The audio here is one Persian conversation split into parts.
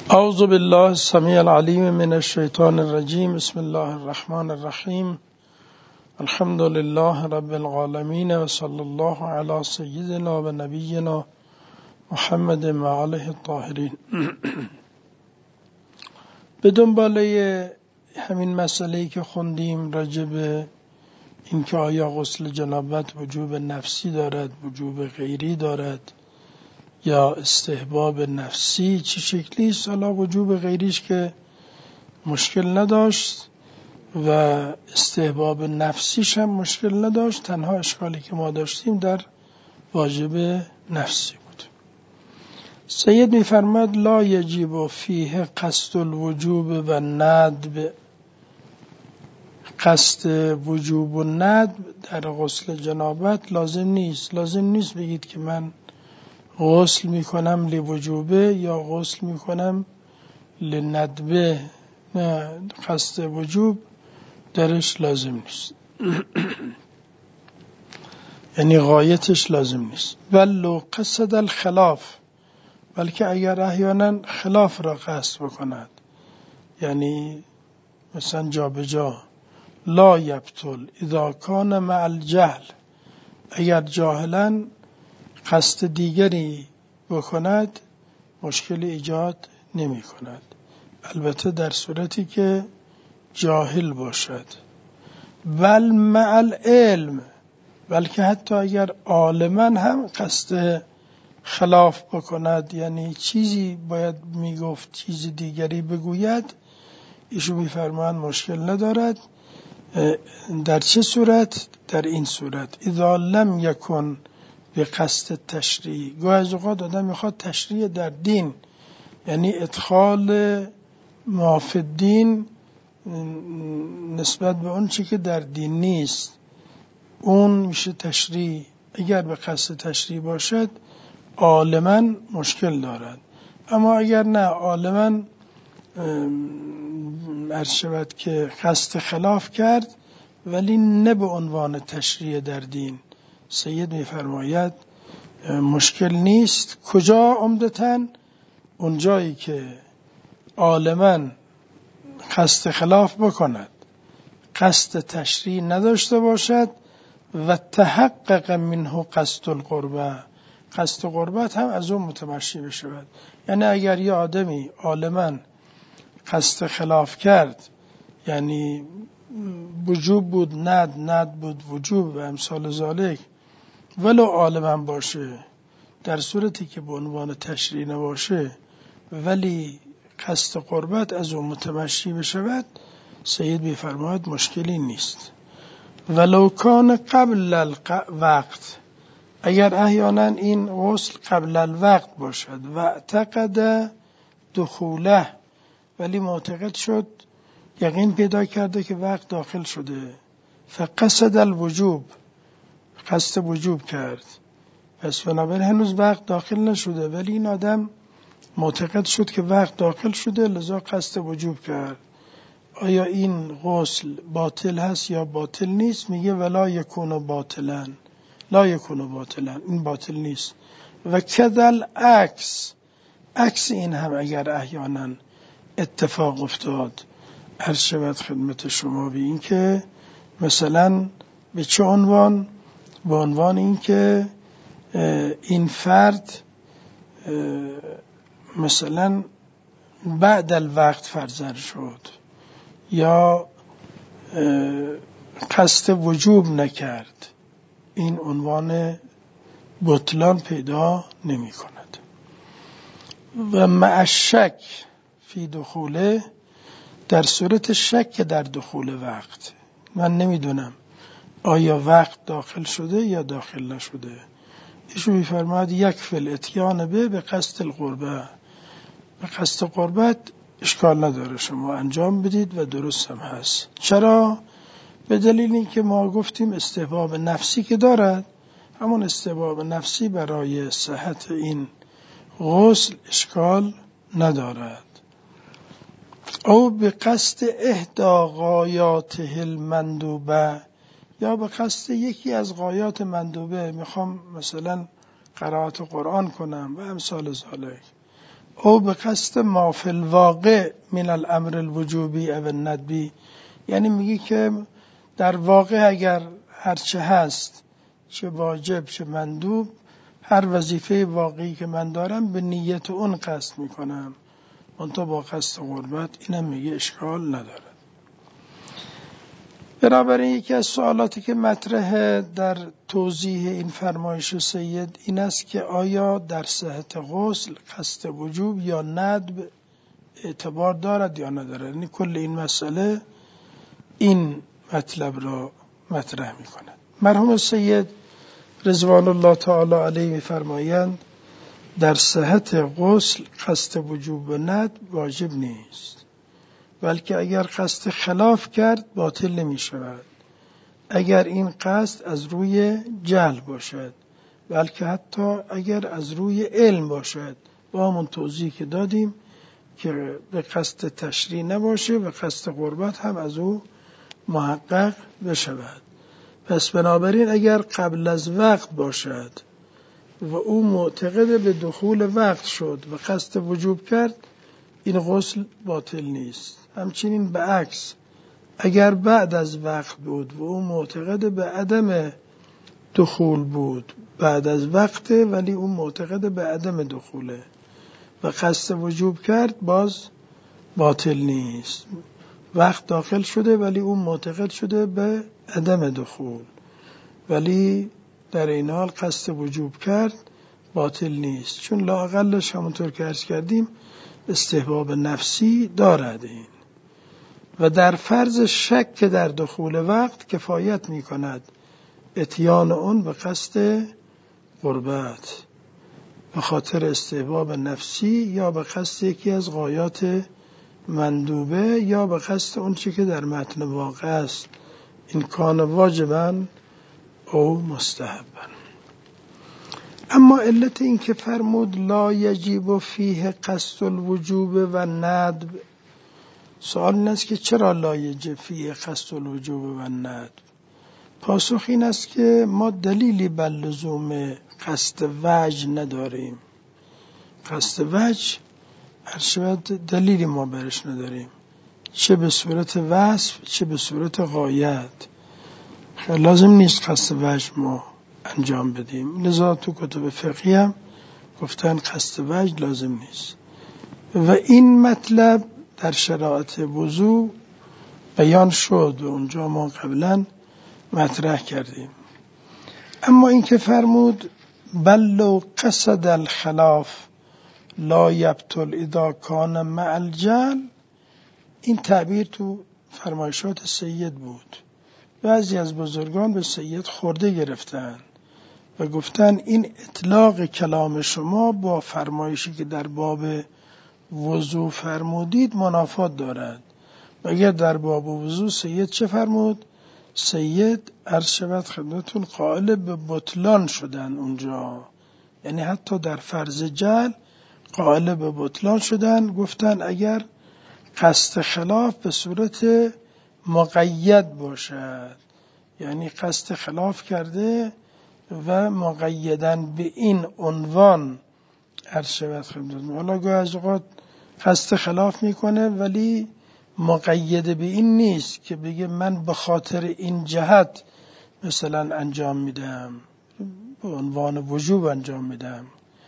اعوذ بالله السمیع العلیم من الشیطان الرجیم. بسم الله الرحمن الرحیم. الحمد لله رب العالمین و صلی الله علی سیدنا و نبینا محمد و آله الطاهرین. به دنباله همین مسئله‌ای که خوندیم راجع به اینکه آیا غسل جنابت وجوب نفسی دارد، وجوب غیری دارد یا استحباب نفسی چه شکلی است. حالا وجوب غیریش که مشکل نداشت و استحباب نفسیش هم مشکل نداشت، تنها اشکالی که ما داشتیم در واجب نفسی بود. سید می‌فرماد لا یجب فیه قصد الوجوب و ندب. قصد وجوب و ندب در غسل جنابت لازم نیست بگید که من غسل میکنم لوجوبه یا غسل میکنم لندبه. نه، قصد وجوب درش لازم نیست. یعنی غایتش لازم نیست. ولو قصد الخلاف، بلکه اگر احیانا خلاف را قصد بکند، یعنی مثلا جا به جا، لا یبطل اذا کان مع الجهل، اگر جاهلا قصد دیگری بکند مشکل ایجاد نمی کند، البته در صورتی که جاهل باشد. بل مع العلم، بلکه حتی اگر عالما هم قصد خلاف بکند، یعنی چیزی باید میگفت چیز دیگری بگوید، ایشون میفرمایند مشکل ندارد. در چه صورت؟ در این صورت اذا لم یکن به قصد تشریع. گاهی از اوقات آدم میخواد تشریع در دین، یعنی ادخال ما فی الدین نسبت به اون چی که در دین نیست، اون میشه تشریع. اگر به قصد تشریع باشد عالما مشکل دارد، اما اگر نه عالما عرض شود که قصد خلاف کرد ولی نه به عنوان تشریع در دین، سید میفرماید مشکل نیست. کجا؟ عمدتاً اون جایی که عالماً قصد خلاف بکند، قصد تشریع نداشته باشد و تحقق منه قصد القربه، قصد قربت هم از اون متمشی بشود. یعنی اگر یه آدمی عالماً قصد خلاف کرد، یعنی وجوب بود ند بود وجوب و امثال ذالک، ولو عالما باشه، در صورتی که به عنوان تشریع نباشه ولی قصد قربت از اون متمشی بشود، سید میفرماید مشکلی نیست. ولو کان قبل الوقت، اگر احیانا این غسل قبل الوقت باشد و اعتقد دخوله، ولی معتقد شد، یقین پیدا کرده که وقت داخل شده، فقصد الوجوب، قصد وجوب کرد، پس بنابراین هنوز وقت داخل نشده ولی این آدم معتقد شد که وقت داخل شده لذا قصد وجوب کرد. آیا این غسل باطل هست یا باطل نیست؟ میگه ولا یکون باطلا، لا یکون باطلا، این باطل نیست. و کذل عکس این هم اگر احیانا اتفاق افتاد، عرض شود خدمت شما به این که مثلا به چه عنوان؟ به عنوان این که این فرد مثلا بعد الوقت فرزند شد یا قصد وجوب نکرد، این عنوان بطلان پیدا نمی کند. و مع شک فی دخوله، در صورت شک در دخول وقت، من نمیدونم آیا وقت داخل شده یا داخل نشده، ایشون میفرماید یکفی الاتیان به قصد القربه، به قصد قربت اشکال نداره شما انجام بدید و درست هم هست. چرا؟ به دلیل اینکه ما گفتیم استحباب نفسی که دارد، همون استحباب نفسی برای صحت این غسل اشکال ندارد. او به قصد احدا غایاته المندوبه، یا به قصد یکی از غایات مندوبه، میخوام مثلا قرائت قرآن کنم و امثال ذالک، او به قصد ما فی الواقع من الامر الوجوبی او الندبی، یعنی میگی که در واقع اگر هرچه هست چه واجب چه مندوب، هر وظیفه واقعی که من دارم به نیت اون قصد میکنم، منتها با قصد قربت، اینم میگه اشکال نداره. بنابراین یکی از سوالاتی که مطرحه در توضیح این فرمایش سید این است که آیا در صحت غسل قصد وجوب یا ندب اعتبار دارد یا ندارد؟ یعنی کل این مسئله این مطلب را مطرح می کند. مرحوم سید رضوان الله تعالی علیه می‌فرمایند در صحت غسل قصد وجوب و ندب واجب نیست، بلکه اگر قصد خلاف کرد باطل نمی شود، اگر این قصد از روی جهل باشد، بلکه حتی اگر از روی علم باشد، با همون توضیح که دادیم که به قصد تشریع نباشه و قصد قربت هم از او محقق بشود. پس بنابراین اگر قبل از وقت باشد و او معتقد به دخول وقت شد و قصد وجوب کرد، این غسل باطل نیست. همچنین به عکس اگر بعد از وقت بود و او معتقد به عدم دخول بود، بعد از وقت ولی او معتقد به عدم دخوله و قصد وجوب کرد، باز باطل نیست. وقت داخل شده ولی او معتقد شده به عدم دخول، ولی در این حال قصد وجوب کرد، باطل نیست، چون لااقلش همونطور که عرض کردیم استحباب نفسی دارد این. و در فرض شک در دخول وقت کفایت می کند اتیان اون به قصد قربت به خاطر استحباب نفسی یا به قصد یکی از غایات مندوبه یا به قصد اون چی که در متن واقع است، این کان واجبا او مستحبا. اما علت این که فرمود لا یجب فیه قصد الوجوب و ندب، سوال این است که چرا لا یجب فیه قصد الوجوب و ندب؟ پاسخ این است که ما دلیلی بر لزوم قصد وجه نداریم. قصد وجه هرشود دلیلی ما برش نداریم، چه به صورت وصف چه به صورت غایت. لازم نیست قصد وجه ما انجام بدیم، لذا تو کتب فقهی هم گفتن قصد وجه لازم نیست و این مطلب در شرایط وضو بیان شد و اونجا ما قبلا مطرح کردیم. اما این که فرمود بل لو قصد الخلاف لا یبطل اذا کان مع الجهل، این تعبیر تو فرمایشات سید بود. بعضی از بزرگان به سید خورده گرفتن و گفتن این اطلاق کلام شما با فرمایشی که در باب وضو فرمودید منافات دارد. و اگر در باب وضو سید چه فرمود؟ سید عرض شود خدمتون قائل به بطلان شدن اونجا، یعنی حتی در فرض جهل قائل به بطلان شدن. گفتن اگر قصد خلاف به صورت مقید باشد، یعنی قصد خلاف کرده و مقیدن به این عنوان عرض شود خدمتون، حالا گاهی از اوقات قصد خلاف میکنه ولی مقید به این نیست که بگه من به خاطر این جهت مثلا انجام میدم، به عنوان وجوب انجام میدم،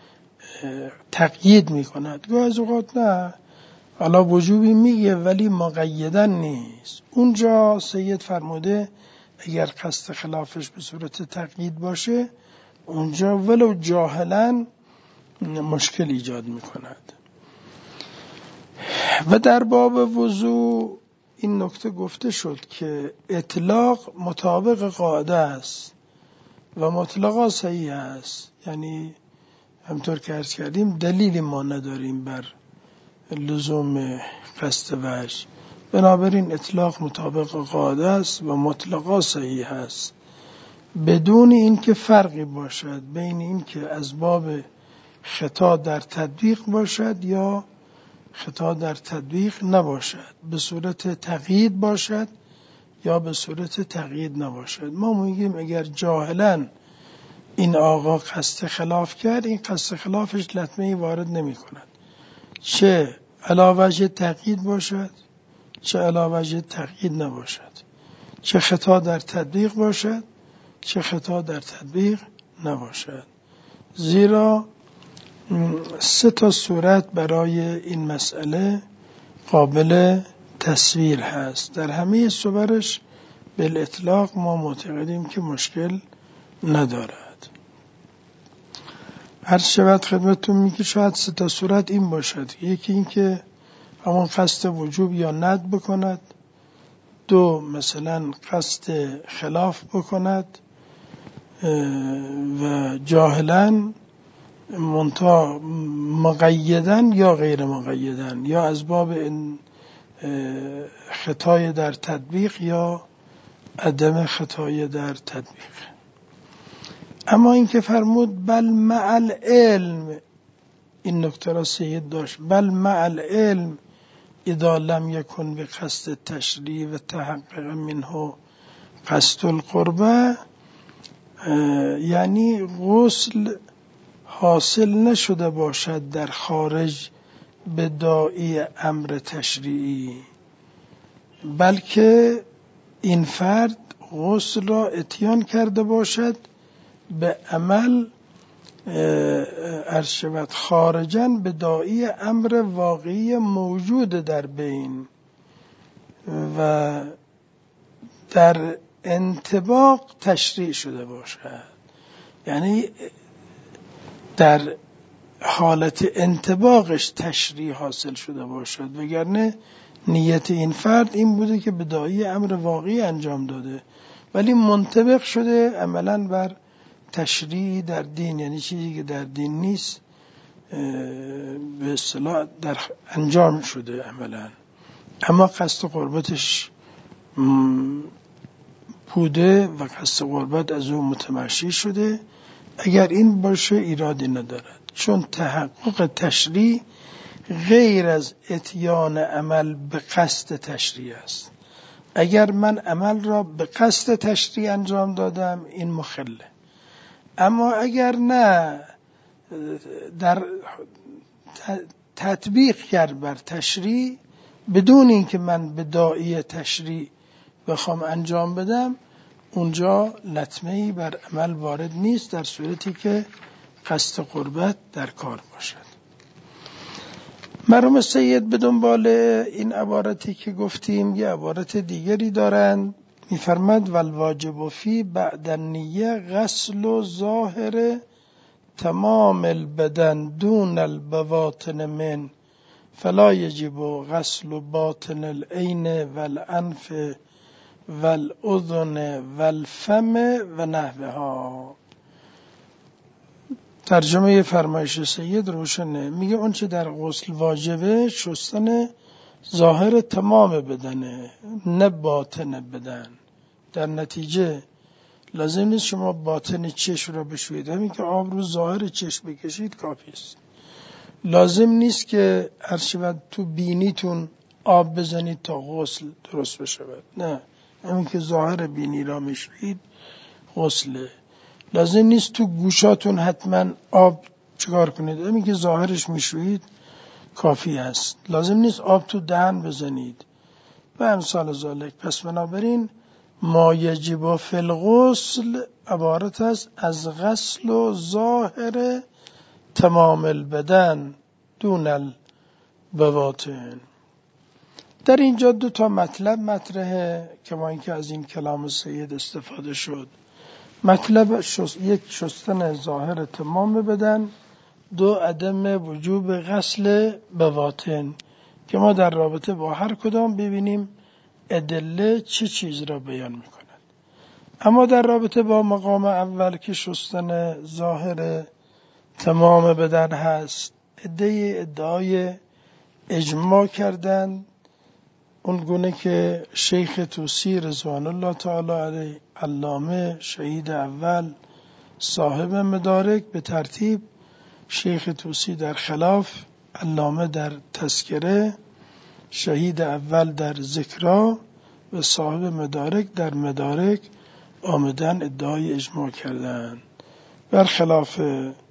تقیید میکند. گاهی از اوقات نه، حالا وجوبی میگه ولی مقیدن نیست. اونجا سید فرموده اگر قصد خلافش به صورت تقیید باشه، اونجا ولو جاهلا مشکل ایجاد میکند. و در باب وضو این نکته گفته شد که اطلاق مطابق قاعده است و مطلقا صحیح است، یعنی همطور که عرض کردیم دلیلی ما نداریم بر لزوم قصد وجه، بنابراین اطلاق مطابق قاعده است و مطلقا صحیح است، بدون اینکه فرقی باشد بین اینکه از باب خطا در تطبیق باشد یا خطا در تطبیق نباشد، به صورت تقیید باشد یا به صورت تقیید نباشد. ما میگیم اگر جاهلا این آقا قصد خلاف کرد، این قصد خلافش لطمه‌ای وارد نمی کند، چه علاوه تقیید باشد چه علاوه تقیید نباشد، چه خطا در تطبیق باشد چه خطا در تطبیق نباشد. زیرا 3 صورت برای این مسئله قابل تصویر هست. در همه صورش بالاطلاق ما معتقدیم که مشکل ندارد. هر شود خدمتتون میگه شاید 3 صورت این باشد: یکی این که همون قصد وجوب یا ند بکند، 2 مثلا قصد خلاف بکند و جاهلا منتها مقیدن یا غیر مقیدن، یا از باب خطای در تطبیق یا عدم خطای در تطبیق. اما این که فرمود بل مع العلم، این نکته را سید داشت، بل مع العلم اذا لم یکن به قصد تشریع و تحقق منه قصد القربه، یعنی غسل حاصل نشده باشد در خارج به داعی امر تشریعی، بلکه این فرد غسل را اتیان کرده باشد به عمل ارشبت خارجاً به داعی امر واقعی موجود در بین و در انطباق تشریع شده باشد، یعنی در حالت انطباقش تشریع حاصل شده باشد، وگرنه نیت این فرد این بوده که به داعی امر واقعی انجام داده ولی منطبق شده عملاً بر تشریع در دین، یعنی چیزی که در دین نیست به اصطلاح در انجام شده عملاً، اما قصد قربتش بوده و قصد قربت از او متمشی شده. اگر این باشه ایرادی ندارد، چون تحقق تشریع غیر از اتیان عمل به قصد تشریع است. اگر من عمل را به قصد تشریع انجام دادم این مخله، اما اگر نه در تطبیق کرد بر تشریع بدون اینکه من به داعی تشریع بخوام انجام بدم، اونجا لطمه‌ای بر عمل وارد نیست، در صورتی که قصد قربت در کار باشد. مرحوم سید به دنبال این عبارتی که گفتیم یه عبارت دیگری دارند، می‌فرماد والواجب فی بعد النیه غسل ظاهر تمام البدن دون البواطن من فلا یجب غسل باطن العین والانف والاذن والفم و نحوها. ترجمه فرمایش سید روشنه، میگه اون چه در غسل واجبه شستن ظاهر تمام بدنه نه باطن بدن. در نتیجه لازم نیست شما باطن چشم را بشویید، همین که آب رو ظاهر چشم بکشید کافی است. لازم نیست که هر شود تو بینیتون آب بزنید تا غسل درست بشود، نه، همین که ظاهر بینی را میشویید غسله. لازم نیست تو گوشاتون حتما آب چکار کنید، همین که ظاهرش میشویید کافی است. لازم نیست آب تو دهن بزنید و امثال ذالک. پس بنابراین ما یجب فی الغسل عبارت است از غسل و ظاهر تمام البدن دون البواطن. در اینجا 2 مطلب مطرحه که ما اینکه از این کلام سید استفاده شد. مطلب یک شستن ظاهر تمام بدن، 2 عدم وجوب غسل بواطن که ما در رابطه با هر کدام ببینیم ادله چه چیز را بیان میکند. اما در رابطه با مقام اول که شستن ظاهر تمام بدن هست، ادعای اجماع کردند، اون گونه که شیخ طوسی رضوان الله تعالی علیه، علامه، شهید اول، صاحب مدارک به ترتیب، شیخ طوسی در خلاف، علامه در تذکره، شهید اول در ذکرا و صاحب مدارک در مدارک آمدن ادعای اجماع کردند. برخلاف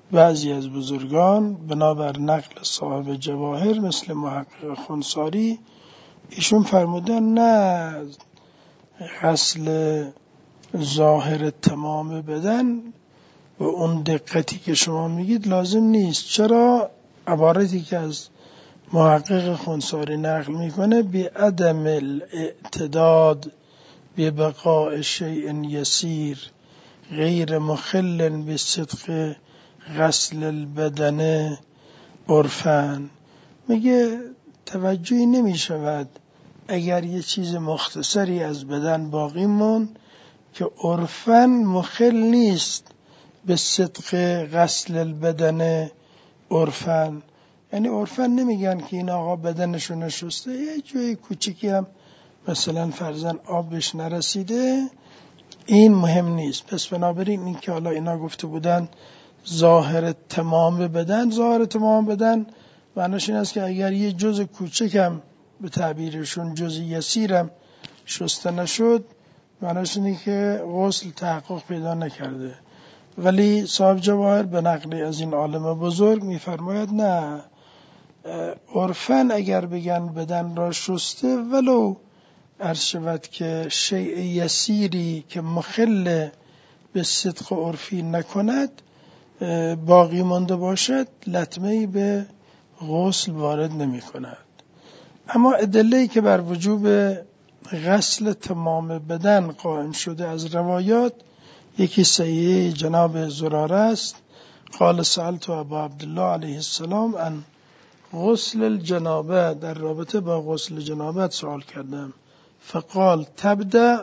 بعضی از بزرگان بنابر نقل صاحب جواهر مثل محقق خنثاری ایشون فرمودن نه، غسل ظاهر تمام بدن و اون دقتی که شما میگید لازم نیست. چرا؟ عبارتی که از محقق خنثاری نقل میکنه بعدم الاعتداد ببقاء شیء یسیر غیر مخل بصدق غسل البدن عرفاً. میگه توجهی نمی شود اگر یه چیز مختصری از بدن باقی موند که عرفاً مخل نیست به صدق غسل البدن عرفاً. یعنی عرفاً نمیگن که این آقا بدنشو نشسته، یه جای کوچیکی هم مثلا فرضاً آبش نرسیده، این مهم نیست. پس بنابراین این که حالا اینا گفته بودن ظاهر تمام بدن، ظاهر تمام بدن معناش این است که اگر یه جزء کوچکم به تعبیرشون جزء یسیرم شسته نشد، معناش اینه که غسل تحقق پیدا نکرده. ولی صاحب جواهر به نقلی از این عالم بزرگ میفرماید نه، عرفاً اگر بگن بدن را شسته ولو عرض شود که شیء یسیری که مخل به صدق عرفی نکند باقی مانده باشد، لطمه‌ای به غسل وارد نمی کند. اما ادله‌ای که بر وجوب غسل تمام بدن قائم شده از روایات، یکی صحیح جناب زراره است. قال سألت ابا عبدالله علیه السلام عن غسل الجنابه، در رابطه با غسل جنابت سوال کردم. فقال تبدأ،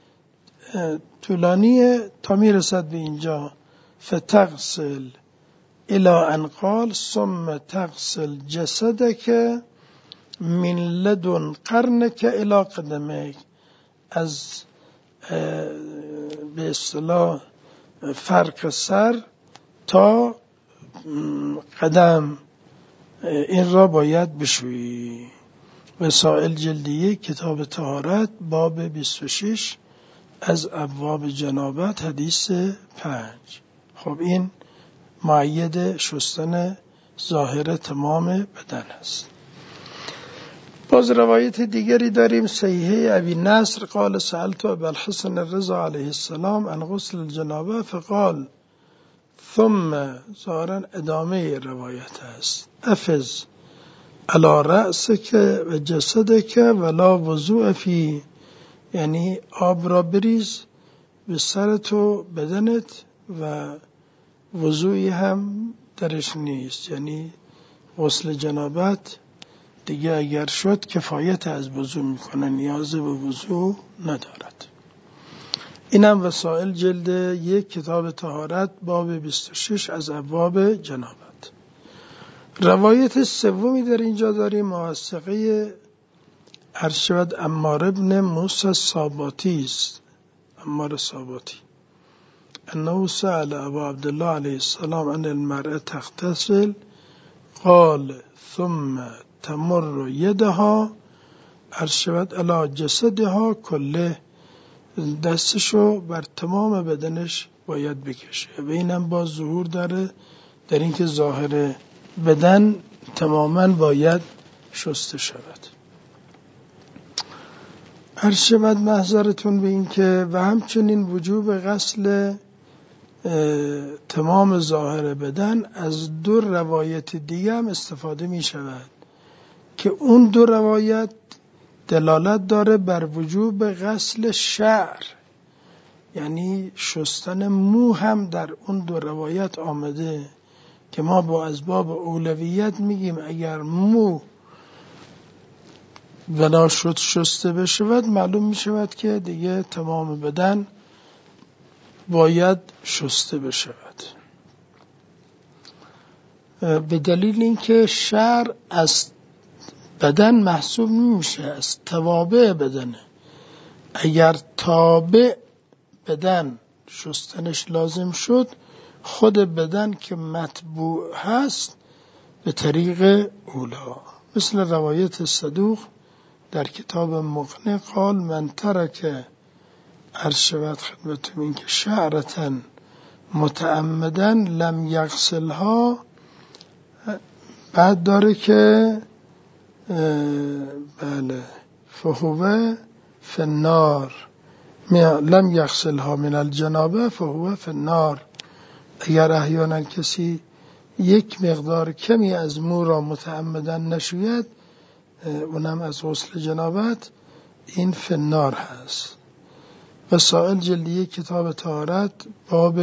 طولانیه تا میرسد به اینجا، فتغسل الى ان قال ثم تغسل جسدك من لدن قرنك الى قدمك، از به اصطلاح فرق سر تا قدم این را باید بشویی. وسائل جلدیه کتاب طهارت باب 26 از ابواب جنابت حدیث 5. خب این مؤید شستن ظاهر تمام بدن است. باز روایت دیگری داریم صحیحه ابی نصر قال سألت ابا الحسن الرضا علیه السلام عن غسل الجنابه فقال ثم، ظاهرا ادامه روایت است، افز علی رأسک و جسدک ولا وضوء فی، یعنی آب را بریز به سرت و بدنت و وضوعی هم درش نیست. یعنی غسل جنابت دیگه اگر شد کفایت از وضوع میکنه، نیاز به وضوع ندارد. اینم وسائل جلد 1 کتاب طهارت باب 26 از ابواب جنابت. روایت سومی در اینجا داریم، موثقه عرض شود عمار ابن موسی الصاباتی است، عمار صاباتی، انه سأل ابا عبدالله علیه السلام عن المرأة تغتسل قال ثم تمر یدها عرض شود علی جسدها کله، دستشو بر تمام بدنش باید بکشه. و اینم باز ظهور داره در اینکه ظاهر بدن تماما باید شسته شود. عرض شود محضرتون به این که و همچنین وجوب غسل تمام ظاهر بدن از 2 روایت دیگه هم استفاده می شود که اون 2 روایت دلالت داره بر وجوب غسل شعر، یعنی شستن مو هم در اون 2 روایت آمده که ما با اسباب اولویت میگیم اگر مو بنا شد شسته بشود، معلوم میشود که دیگه تمام بدن باید شسته بشود، به دلیل اینکه شعر از بدن محسوب نمیشه، از توابع بدنه. اگر تابع بدن شستنش لازم شد، خود بدن که متبوع هست به طریق اولا، مثل روایت صدوق در کتاب مقنع قال من ترک عرض شود خدمتون این که شعرتن متعمدن لم یغسلها، بعد داره که بله فهو فی النار، لم یغسلها من الجنابه فهو فی النار. اگر احیانا کسی یک مقدار کمی از مو را متعمدن نشوید، اونم از غسل جنابت، این فی النار هست. وسائل جلد کتاب طهارت باب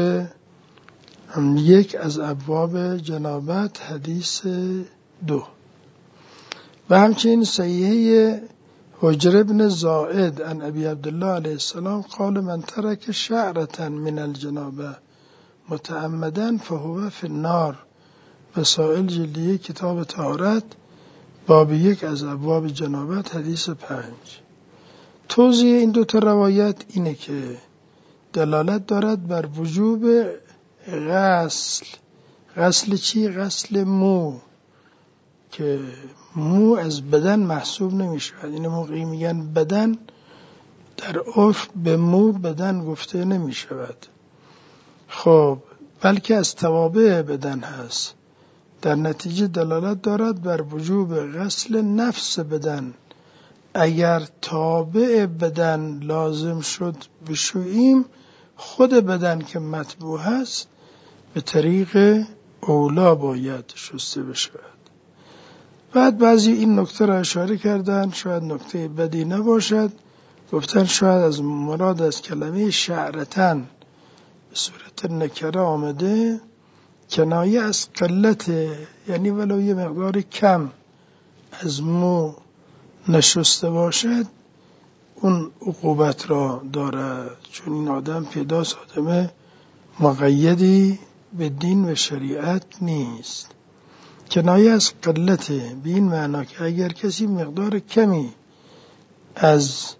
1 از ابواب جنابت حدیث 2. و همچنین صحیحه حجر بن زائد عن ابی عبدالله علیه السلام قال من ترک شعرة من الجنابه متعمدن فهو فی النار. وسائل جلد کتاب طهارت باب 1 از ابواب جنابت حدیث 5. توضیح این دو تا روایت اینه که دلالت دارد بر وجوب غسل. غسل چی؟ غسل مو، که مو از بدن محسوب نمیشه. این موقعی میگن بدن، در عرف به مو بدن گفته نمیشود، خب بلکه از توابع بدن هست. در نتیجه دلالت دارد بر وجوب غسل نفس بدن. اگر تابع بدن لازم شد بشوییم، خود بدن که مطبوع هست به طریق اولا باید شسته بشود. بعد بعضی این نکته را اشاره کردن، شاید نکته بدی نباشد، گفتن شاید از مراد از کلمه شعرتن به صورت نکره آمده، کنایه از قلت، یعنی ولو یه مقدار کم از مو نشسته باشد اون عقوبت را دارد، چون این آدم پیداست آدم مقیدی به دین و شریعت نیست. کنایه از قلت به این معنا که اگر کسی مقدار کمی از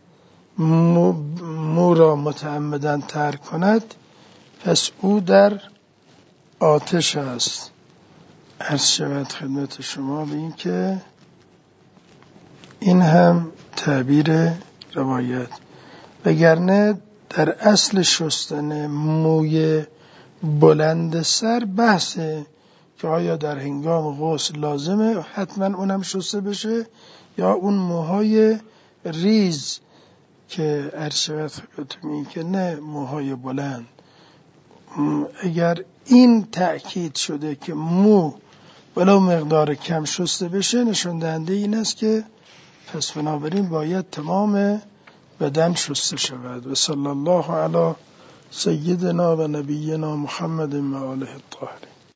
مو را متعمدن ترک کند، پس او در آتش است. عرض شود خدمت شما به این که این هم تعبیر روایت، وگرنه در اصل شستن موی بلند سر بحثه که آیا در هنگام غسل لازمه حتما اونم شسته بشه یا اون موهای ریز که عرض شود خدمتتون این که نه موهای بلند. اگر این تأکید شده که مو ولو مقدار کم شسته بشه، نشان دهنده این است که پس بنابراین باید تمام بدن شسته شود. و صلی الله علی سیدنا و نبینا محمد و آله الطاهرین.